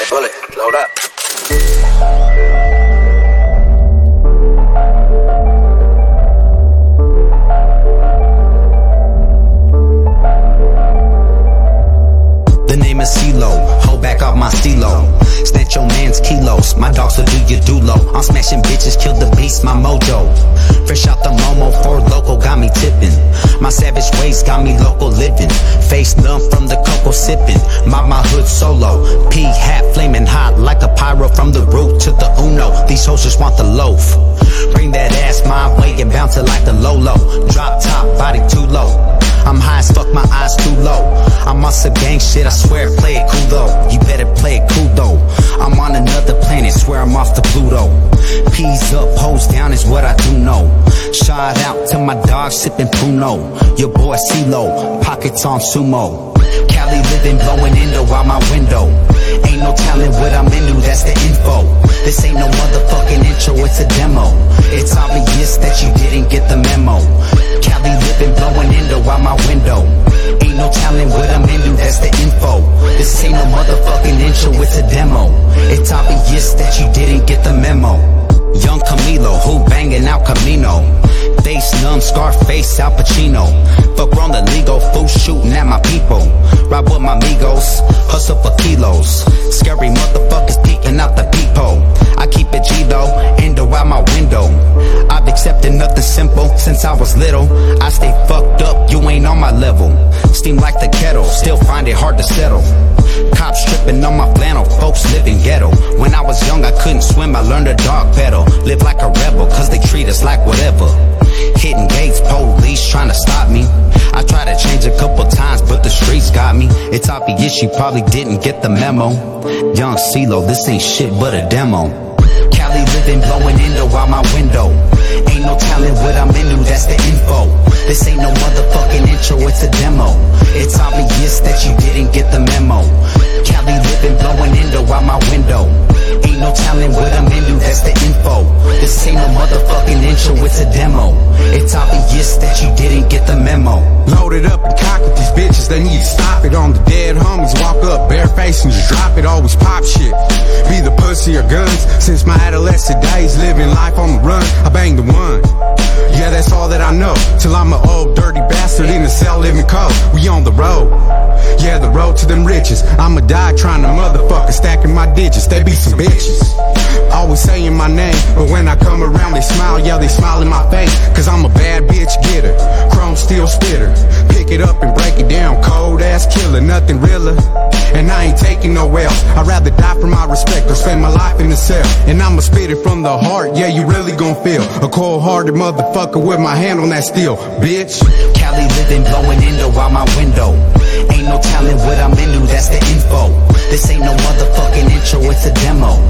Bullet, load up. The name is CeeLo, hold back off my stilo. Snatch your man's kilos, my dogs will do you dulo. I'm smashing bitches, kill the beast, my mojo. Fresh out the Momo, for local, got me tipping. My savage ways got me local living. Face numb from the cocoa sipping. My hood solo, P hat flaming hot like a pyro from the root to the Uno. These hoes just want the loaf. Bring that ass my way and bounce it like a Lolo. Drop top, body too low. I'm high as fuck, my eyes too low. I'm on some gang shit, I swear, play it cool though. You better play it cool though. I'm on another planet, swear I'm off the Pluto. P's up, hoes down is what I do know. Shout out to my dog sipping Pruno. Your boy CeeLo, pockets on sumo. Cali living, blowing indo out my window. Ain't no telling what I'm into, that's the info. This ain't no motherfucking intro, it's a demo. It's obvious that you didn't get the memo. Cali living, blowing indo out my window. Ain't no telling what I'm into, that's the info. This ain't no motherfucking intro, it's a demo. It's obvious that you didn't get the memo. Young Camilo, who banging out Camino. Face numb, Scarface, Al Pacino. Fuck wrong the legal, fool shooting at my people. Ride with my amigos, hustle for kilos. Scary motherfuckers peeking out the peephole. I keep it G though, endo out my window. I've accepted nothing simple since I was little. I stay fucked up, you ain't on my level. Steam like the kettle, still find it hard to settle. Cops stripping on my flannel, folks live in ghetto. When I was young I couldn't swim, I learned to dog pedal. Live like a rebel, cause they treat us like whatever. Hitting gates, police trying to stop me. I tried to change a couple times, but the streets got me. It's obvious you probably didn't get the memo. Young CeeLo, this ain't shit but a demo. Cali living, blowing indo out my window. Ain't no telling what I'm into, that's the info. This ain't no motherfucking intro, it's a demo. It's obvious that you didn't get the memo. Cali living, blowing indo out my window. Ain't no telling what I'm into, that's the info. This ain't no motherfucking intro, it's a demo. It's obvious that you didn't get the memo. Loaded up and cocked with these bitches, they need to stop it. On the dead homies, walk up barefaced and just drop it. Always pop shit, be the pussy or guns. Since my adolescent days, living life on the run, I bang the one. Yeah, that's all that I know. Till I'm an old dirty bastard in the cell living cold. We on the road, yeah, the road to them riches. I'ma die trying to motherfucker, stacking my digits. They be some bitches, always saying my name, but when I come around they smile, yeah, they smile in my face. Cause I'm a bad bitch getter, chrome steel spitter. Pick it up and break it down, cold ass killer, nothing realer. And I ain't taking no else, I'd rather die for my respect or spend my life in the cell. And I'ma spit it from the heart, yeah, you really gon' feel a cold-hearted motherfucker with my hand on that steel, bitch. Cali living, blowing indo out my window. Ain't no telling what I'm into, that's the info. This ain't no motherfucking intro, it's a demo.